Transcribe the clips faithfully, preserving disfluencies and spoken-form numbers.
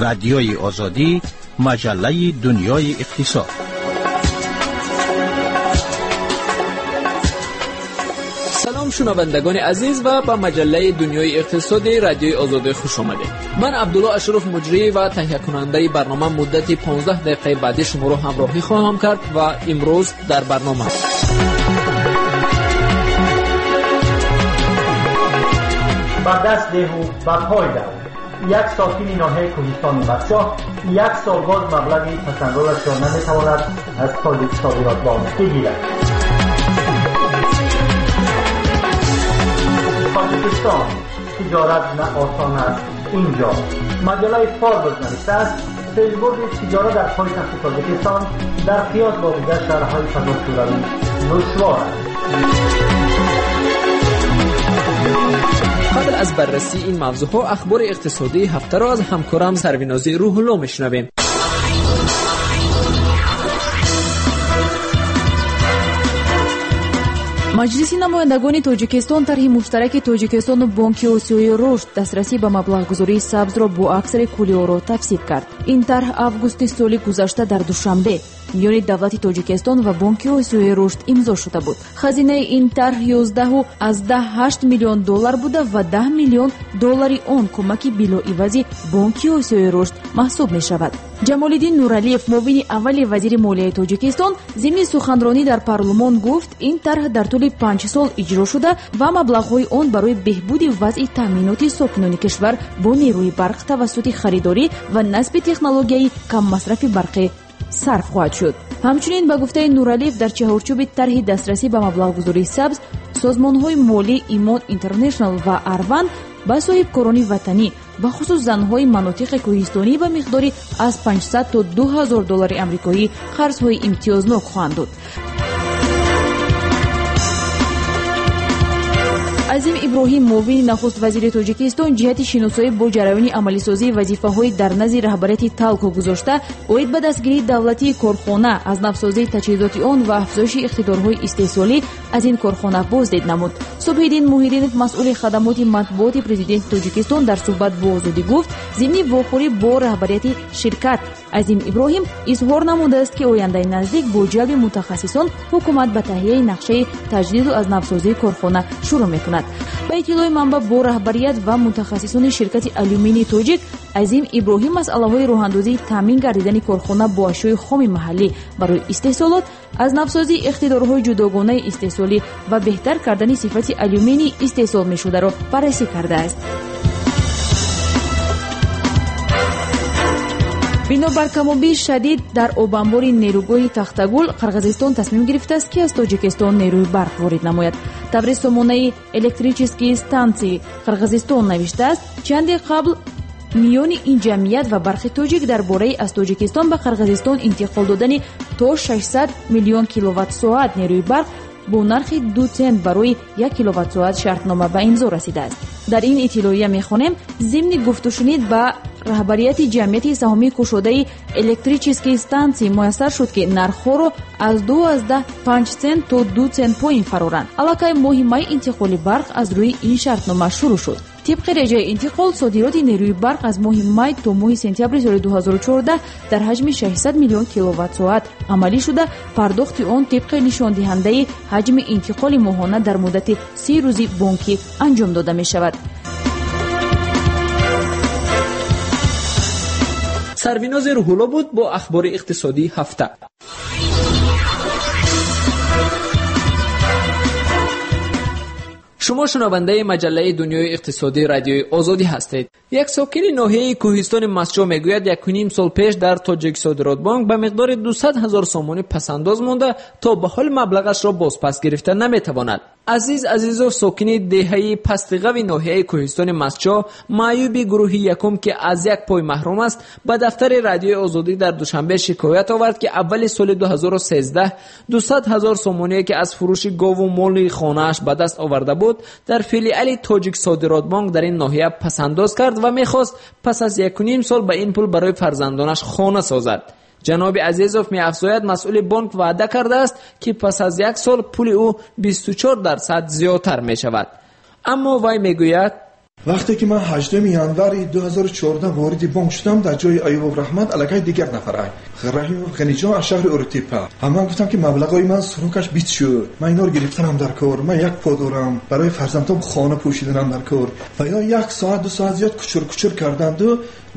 رادیوی آزادی، مجله دنیای اقتصاد. سلام شنوندگان عزیز و با مجله دنیای اقتصادی رادیوی آزادی خوش آمدید. من عبدالله اشرف مجری و تهیه کننده برنامه مدت پانزده دقیقه بعد شما را همراهی خواهم کرد و امروز در برنامه با دست دهو با پای دهو یک ساکن ناحیه کوهستان مسجح یک سال باز مبلغی پسندازش را نمیتواند از تاجیک صادرات بانک بگیرد. تاجیکستان تجارت نه آسان است. اینجا مجله فاربرز نوشته است پیشبرد تجارت در پایتخت تاجیکستان در قیاس با دیگر شهرهای فضا شوروی دشوار است. قبل از بررسی این موضوعها اخبار اقتصادی هفته را از همکارم سروینازی روح الله میشنویم. مجلس نمایندگان تاجیکستان طرح مشترک تاجیکستان و بانک آسیای رشد دسترسی به مبلغگذاری سبز را با اکثر کلیه‌ها را تفسیر کرد. این طرح август سال گذشته در دوشنبه میان دولت تاجیکستان و بانک آسیای رشد امضا شده بود. خزینه این طرح یازده و از ده هشت میلیون دلار بوده و ده میلیون دلاری آن کمک بلاعوض بانک آسیای رشد محسوب می شود. جمالالدین نورعلیев معاون اول وزیر مالیه تاجیکستان ضمن سخنرانی در پارلمان گفت این طرح در طول پنج سال اجرا شده و مبلغ‌های آن برای بهبود وضع تامینات ساکنان کشور با نیروی برق توسط خریداری و نصب تکنولوژی کم مصرف برق صرف خواهد شد. همچنین به گفته نورعلیев در چهارچوب طرح دسترسی به مبلغگذاری سبز سازمان‌های مالی ایمان اینترنشنال و اروند با صاحبکاران وطنی و خصوص زنهای مناطق کوهستانی به مقداری از پانصد تا دو هزار دلار آمریکایی قرض‌های امتیازناک خواهند داد. عظیم ابراهیم معاون نخست وزیر تاجیکستان جهت شناسایی با جریان عملی سازی وظیفه‌های در نزد رهبریت تالکو گذاشته اوید به دستگیری دولتی کارخانه از نفسازی تجهیزات آن و افزایش اقتدارهای استحصالی از این کارخانه بازدید نمود. صبح‌الدین موحدینов مسئول خدمات مطبوعات پرزیدنت تاجیکستان در صحبت با آزادی گفت ضمن واخوری با رهبریت شرکت عظیم ابراهیم اظهار نموده است که آینده نزدیک با جلب متخصصان حکومت به تهیه نقشه تجدید از نفسازی کارخانه شروع می‌کند. با اطلاع منبع با رهبریت و متخصصان شرکت آلومینی تاجیک عظیم ابراهیم مسئله‌های راه‌اندازی تامین گردیدن کارخانه با اشیاء خام محلی برای استحصالات از نفسازی اقتدارهای جداگانه استحصالی و بهتر کردن صفت آلومینی استحصال می‌شده را بررسی کرده است. بنابر کمابیش شدید در آبانبار نیروگاه تختگل قرغیزستان تصمیم گرفته است که از تاجیکستان نیروی برق وارد نماید. تبریز سامانه الکتریچسکی استانسی قرغیزستان نوشته است چندی قبل میان این جمعیت و برخی تاجیک درباره از تاجیکستان به قرغیزستان انتقال دادن تا ششصد میلیون کیلووات ساعت نیروی برق با نرخ دو سنت برای یک کیلووات ساعت شرطنامه به امضا رسیده است. در این اطلاعیه میخوانیم ضمن گفت و شنید با رهبریت جمعیت سهامی کشاده الکتریچسکی استانسی میسر شد که نرخ‌ها را از دو از ده پنج سنت تا دو سنت پایین فرارند. علاقه مهمه انتقال برق از روی این شرطنامه شروع شد. طبق رجای انتقال صادرات نیروی برق از ماه می تا ماه سپتامبر سال دو هزار و چهارده در حجم ششصد میلیون کیلووات ساعت عملی شده. پرداخت آن طبق نشان دهنده حجم انتقال ماهانه در مدت سی روزی بانکی انجام داده می شود. سرویناز روح الله بود با اخبار اقتصادی هفته. شما شنونده مجله دنیای اقتصادی رادیوی آزادی هستید. یک ساکن ناحیه کوهستان مسجح میگوید یک و نیم سال پیش در تاجیک صادرات بانک به مقدار دویست هزار سومانی پسنداز مانده تا به حال مبلغش را بازپس گرفته نمیتواند. عزیز عزیزو ساکن دهه پستیغه ناحیه کوهستان مسجح معیوب گروهی یکم که از یک پای محروم است به دفتر رادیوی آزادی در دوشنبه شکایت آورد که اول سال دو هزار و سیزده دویست هزار سومانی که از فروش گاو و مال خانه‌اش به دست آورده بود در فیلیال تاجیک صادرات بانک در این ناحیه پسنداز کرد و میخواست پس از یک و نیم سال به این پول برای فرزندانش خانه سازد. جناب عزیزوف می افزاید مسئول بانک وعده کرده است که پس از یک سال پول او بیست و چهار درصد زیادتر می شود. اما وی می گوید وقتی که من هجدهم ینور دو هزار و چهارده وارد بانک شدم، در جای ایوب رحمت علاقه دیگر نفره رحیم غنیجان از شهر اورتیپا، من گفتم که مبلغای من سروکش بیت شد، من اینا رو گرفتم در کار، من یک پا دارم برای فرزندم خانه پوشیدنم در کار و اینا یک ساعت دو ساعت زیاد کچر کچر کردند و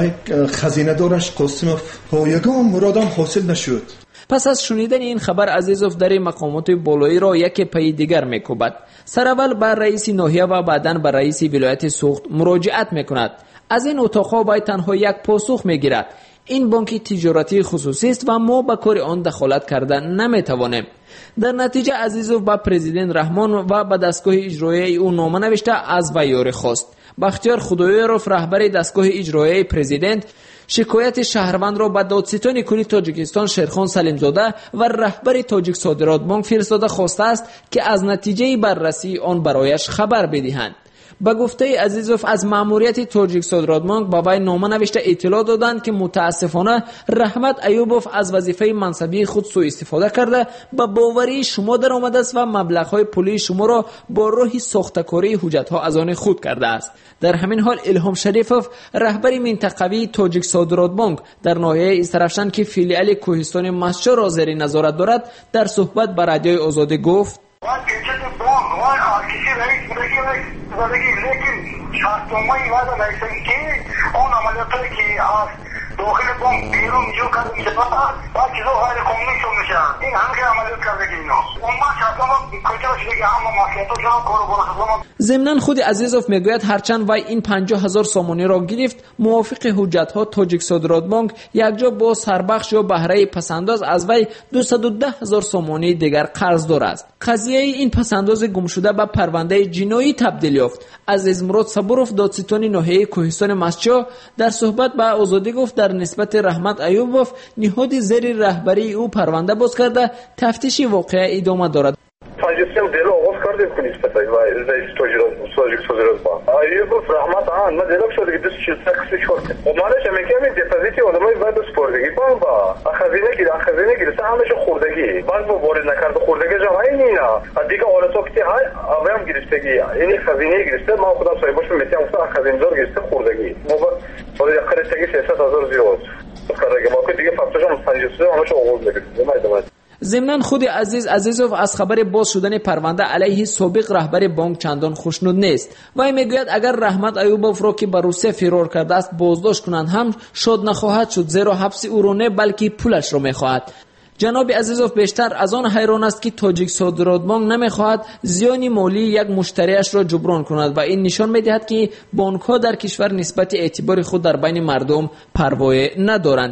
خزینه دارش قاسموف پایگام مرادم حاصل نشد. پس از شنیدن این خبر عزیزوف در مقامات بالایی را یک پای دیگر میکوبد. سراول بر رئیس ناحیه و بعداً بر رئیس ولایت سوخت مراجعت میکند. از این اتاقها باید تنها یک پاسخ میگیرد. این بانک تجارتی خصوصی است و ما به کار آن دخالت کردن نمیتوانیم. در نتیجه عزیزوف با پرزیدنت رحمان و به دستگاه اجرایی او نامه نوشته از وی یاری خواست. بختیار خدایوروف رهبر دستگاه اجرایی پرزیدنت شکایت شهروند را به دادستان کلی تاجیکستان شیرخان سلیمزاده و رهبر تاجیک صادرات بانک فرستاده خواسته است که از نتیجه بررسی آن برایش خبر بدهند. به گفته عزیزوف از مأموریت تاجیک صادرات بانک با وی نامه نوشته اطلاع دادند که متاسفانه رحمت ایوبوف از وظیفه منصبی خود سوء استفاده کرده به باوری شما در آمده است و مبلغ‌های پولی شما را با راه ساخته‌کاری حجت‌ها از آن خود کرده است. در همین حال الهام شریفوف رهبر منطقوی تاجیک صادرات بانک در ناحیه استرافشان که فیلیال کوهستان مسجد را زیر نظارت دارد در صحبت با رادیوی آزادی گفت: وان پیچید بانک وان آکیسی رئیس بگی بگی لیکن شاستومایی واسه رئیسی که اون عملیاتی که از داخل بانک بیرون جو کرده میشه با چیزو غیر قانونی شو میشه این همه عملیات کرده اینا اون ما شاستوما کجا شده که اما مافیاتو جام کارو برو. ضمناً خود عزیزوف میگوید هرچند وی این پنجاه هزار سامانی را گرفت، موافق حجت‌ها تاجیک صادرات بانک یکجا با سربخش یا بهره پسنداز از وی دویست و ده هزار سامانی دیگر قرض دارد. قضیه این پسنداز گم شده به پرونده جنایی تبدیل یافت. عزیز مراد صبوروف دادستان ناحیه کوهستان مسجد در صحبت با آزادی گفت در نسبت رحمت ایوبوف نهاد زیر رهبری او پرونده باز کرده تفتیش واقعه ادامه دارد. Sanjasem delo oğuz kardeş kulis patay ve reis tojirat sojik sojirat ba. Ayıbov rahmat an ma delo şöyle gidiş çizse kısa şort. Onlara şemekemi depoziti odamay va da spordagi ba ba. Axazine gir axazine gir sa hamish xurdagi. Baz bu borid nakardı xurdagi jamai nina. Adiga olasokti hay avam giristegi. Yani xazine giriste ma xudam saybosh metem sa axazine zor giriste xurdagi. Bu ba borid qiristegi siyasat hazır ziyod. Karage ma ko dige faktorjam sanjasem hamish oğuz dedi. Demaydım. ضمناً خود عزیز عزیزوف از خبر باز شدن پرونده علیه سابق رهبر بانک چندان خوشنود نیست. وی میگوید اگر رحمت ایوبوف را که به روسیه فرار کرده است بازداشت کنند هم شاد نخواهد شد، زیرا حبس او را نه بلکه پولش را میخواهد. جناب عزیزوف بیشتر از آن حیران است که تاجیک صادرات بانک نمیخواهد زیان مالی یک مشتریش را جبران کند و این نشان میدهد که بانک ها در کشور نسبت اعتبار خود در بین مردم پروا ندارند.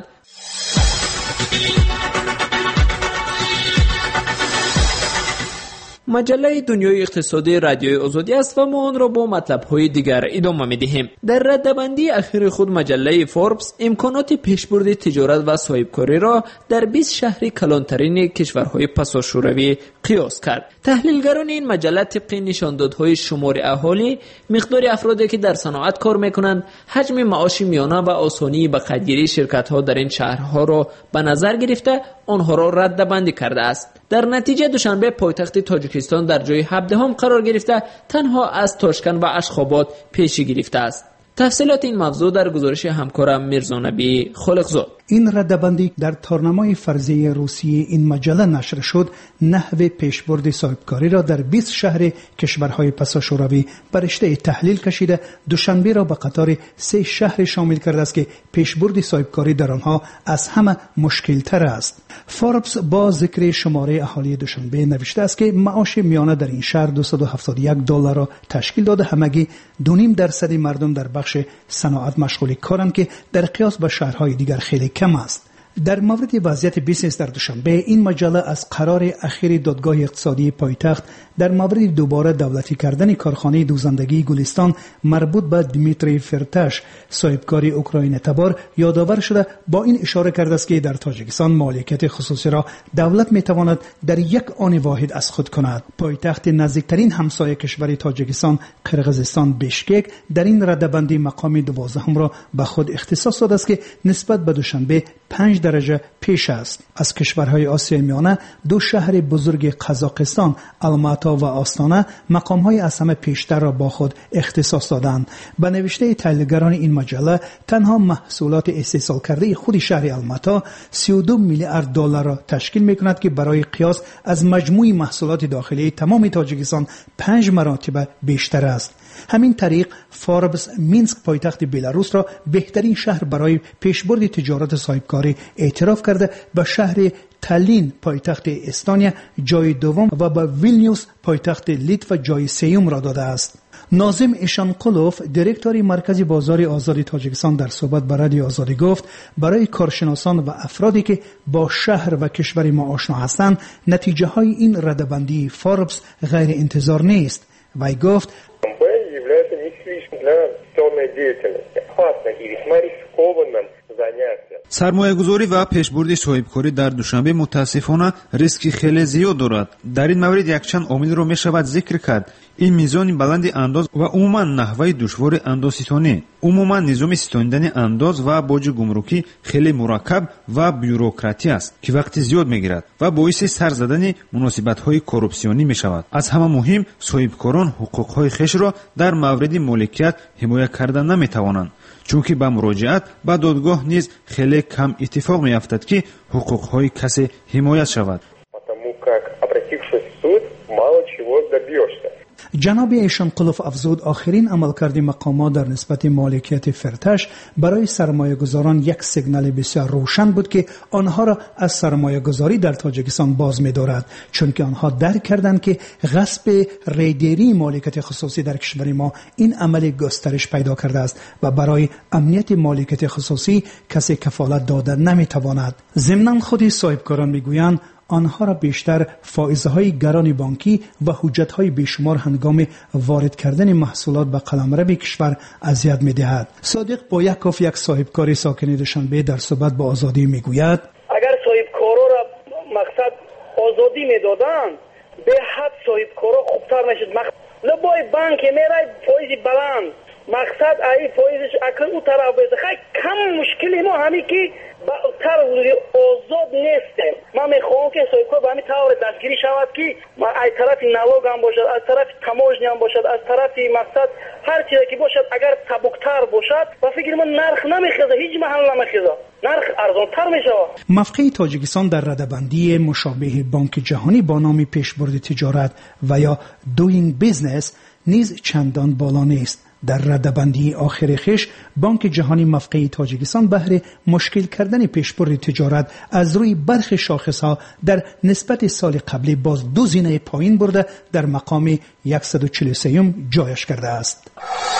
مجله دنیای اقتصادی رادیوی آزادی است و ما آن را با مطلب‌های دیگر ادامه می‌دهیم. در رده‌بندی اخیر خود مجله فوربس امکانات پیشبرد تجارت و صاحبکاری را در بیست شهر کلانترین کشورهای پساشوروی قیاس کرد. تحلیلگران این مجله طبق نشاندادهای شمار اهالی، مقدار افرادی که در صنعت کار می‌کنند، حجم معاش میانه و آسانی به قدری شرکت‌ها در این شهرها را به نظر گرفته آنها را رده‌بندی کرده است. در نتیجه دوشنبه پایتخت تاجیکستان در جای هفدهم قرار گرفته تنها از تاشکند و اشخاباد پیشی گرفته است. تفصیلات این موضوع در گزارش همکارم میرزانبی خالقزاد. این رده‌بندی در تارنمای فرضی روسیه این مجله نشر شد نحو پیشبرد صاحبکاری را در بیست شهر کشورهای پساشوروی بر رشته تحلیل کشیده دوشنبه را به قطار سه شهر شامل کرده است که پیشبرد صاحبکاری در آنها از همه مشکل تر است. فوربس با ذکر شماره اهالی دوشنبه نوشته است که معاش میانه در این شهر دویست و هفتاد و یک دلار را تشکیل داده، همگی دو و نیم درصد مردم در بخش صنعت مشغول کارند که در قیاس با شهرهای دیگر خیلی کم است. در مورد وضعیت بیزنس در دوشنبه این مجله از قرار اخیر دادگاه اقتصادی پایتخت در مورد دوباره دولتی کردن کارخانه دوزندگی گلستان مربوط به دیمیتری فرتاش صاحبکار اوکراین تبار یادآور شده، با این اشاره کرده است که در تاجیکستان مالکیت خصوصی را دولت میتواند در یک آن واحد از خود کند. پایتخت نزدیکترین همسایه کشور تاجیکستان قرقیزستان بیشکک در این رده‌بندی مقام دوازدهم را به خود اختصاص داده است که نسبت به دوشنبه پنج درجه پیش است. از کشورهای آسیای میانه دو شهر بزرگ قزاقستان الماتا و آستانه مقامهای از همه پیشتر را با خود اختصاص دادند. به نوشته تحلیلگران این مجله تنها محصولات استحصال کرده خود شهر الماتا سی و دو میلیارد دلار را تشکیل می‌کند که برای قیاس از مجموع محصولات داخلی تمام تاجیکستان پنج مراتب بیشتر است. همین طریق فوربس مینسک پایتخت بلاروس را بهترین شهر برای پیشبرد تجارت صاحبکاری اعتراف کرده، به شهر تالین پایتخت استونیا جای دوم و به ویلنیوس پایتخت لیتوا جای سوم را داده است. ناظم ایشانقلوف دیرکتور مرکز بازار آزاد تاجیکستان در صحبت با رادیو آزادی گفت برای کارشناسان و افرادی که با شهر و کشور ما آشنا هستند نتیجه های این ردبندی فوربس غیر انتظار نیست. وی گفت سرمایه‌گذاری و پیشبرد صاحبکاری در دوشنبه متاسفانه ریسکی خیلی زیاد دارد. در این مورد یک چند عامل را میشود ذکر کرد. این میزان بلند انداز و عموما نحوه دشوار اندازستانی، عموما نظام ستانیدن انداز و باج گمرکی خیلی مرکب و بیوروکراتی است که وقت زیاد میگیرد و باعث سر زدن مناسبت‌های کورپسیونی میشود. از همه مهم صاحبکاران حقوق‌های خویش را در مورد مالکیت حمایت کردن نمیتوانند، چونکه با مراجعت به دادگاه نیز خیلی کم اتفاق میافتد که حقوق‌های کسی حمایت شود. جناب ایشانقلوف افزود آخرین عملکرد مقامات در نسبت مالکیت فرتش برای سرمایه گذاران یک سیگنال بسیار روشن بود که آنها را از سرمایه گذاری در تاجیکستان باز می دارد، چون که آنها درک کردند که غصب ریدری مالکیت خصوصی در کشور ما این عمل گسترش پیدا کرده است و برای امنیت مالکیت خصوصی کسی کفالت داده نمی تواند. ضمناً خود صاحبکاران می گویند آنها را بیشتر فائزهای گران بانکی و حجتهای بیشمار هنگام وارد کردن محصولات به قلمرو کشور اذیت می‌دهد. صادق بایکوف یک صاحبکار ساکن دوشنبه در صحبت با آزادی میگوید اگر صاحبکارا را مقصد آزادی میدادند به حد صاحبکارا خوبتر میشد. لبای بانک میرای فایز بلند مقصد ای فایزش اکل او طرف بده خیلی کم مشکلی ما همین که با تر آزاد نیستیم. ما میخواهم که صاحبکار به همین طور دستگیری شود که ما از طرف نواگ هم باشد، از طرف تماجنی هم باشد، از طرف مقصد هر چیزی که باشد اگر سبکتر باشد و فکر من نرخ نمیخیزه، هیچ محل نمیخیزه، نرخ ارزانتر میشه. موقع تاجیکستان در ردبندی مشابه بانک جهانی با نام پیشبرد تجارت و یا دوینگ بیزنس نیز چندان بالا نیست. در ردبندی آخر خیش بانک جهانی موقع تاجیکستان بهر مشکل کردن پیشبرد تجارت از روی برخی شاخصها در نسبت سال قبلی باز دو زینه پایین برده در مقام صد و چهل و سه جایش کرده است.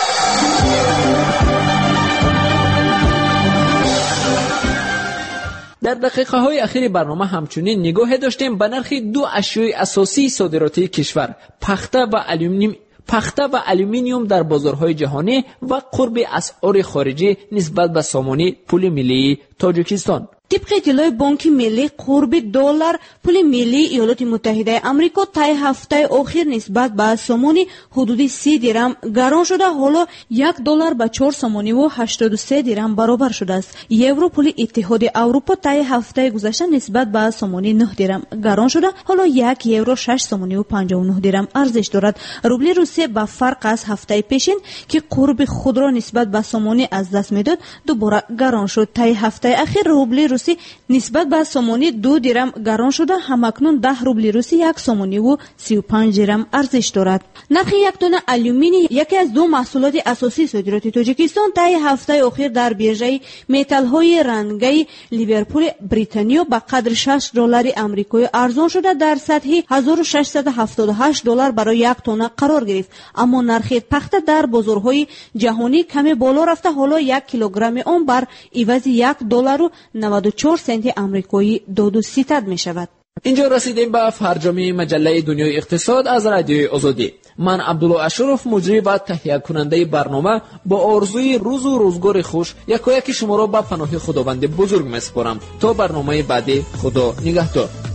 در دقیقه های اخیر برنامه همچنین نگاه داشتیم به نرخ دو اشیاء اساسی صادراتی کشور، پخته و الومنیوم پخته و الومینیوم در بازارهای جهانی و قرب اسعار خارجی نسبت به سامانه پول ملی تاجیکستان. طبق اطلاع بانک ملی قرب دلار پول ملی ایالات متحده آمریکا طی هفته اخیر نسبت به سامانه حدود سی درم گران شده، حالا یک دلار به چهار سامانه و هشتاد و سه درم برابر شده است. یورو پول اتحاد اروپا طی هفته گذشته نسبت به سامانه نه درم گران شده، حالا یک یورو شش سامانه و پنجاه و نه درم ارزش دارد. روبل روسیه با فرق از هفته پیشین که قرب خود را نسبت به سامانه از دست میداد دوباره گران شد. طی هفته اخیر روبل روسی نسبت به سامانه دو درم گران شده، همکنون ده روبل روسی یک سامانه و سی و پنج درم ارزش دارد. نرخ یک تن الومینی یکی از دو محصولات اساسی صادرات تاجیکستان طی هفته اخیر در بیرژه متال های رنگی لیورپول بریتانیا با قدر شش دلار آمریکایی ارزان شده در سطح هزار و ششصد و هفتاد و هشت دلار برای یک تن قرار گرفت، اما نرخ پخته در بازارهای جهانی کمی بالا رفته، حالا یک کیلوگرم آن بر عوض یک دلار و نود و چهار سنت آمریکایی داد و ستد می شود. اینجا رسیدیم به فرجام مجله دنیای اقتصاد از رادیوی آزادی. من عبدالله اشرف مجری و تهیه کننده برنامه با آرزوی روز و روزگار خوش یکایک شما را به پناه خداوند بزرگ میسپارم. تا برنامه بعدی، خدا نگهدار.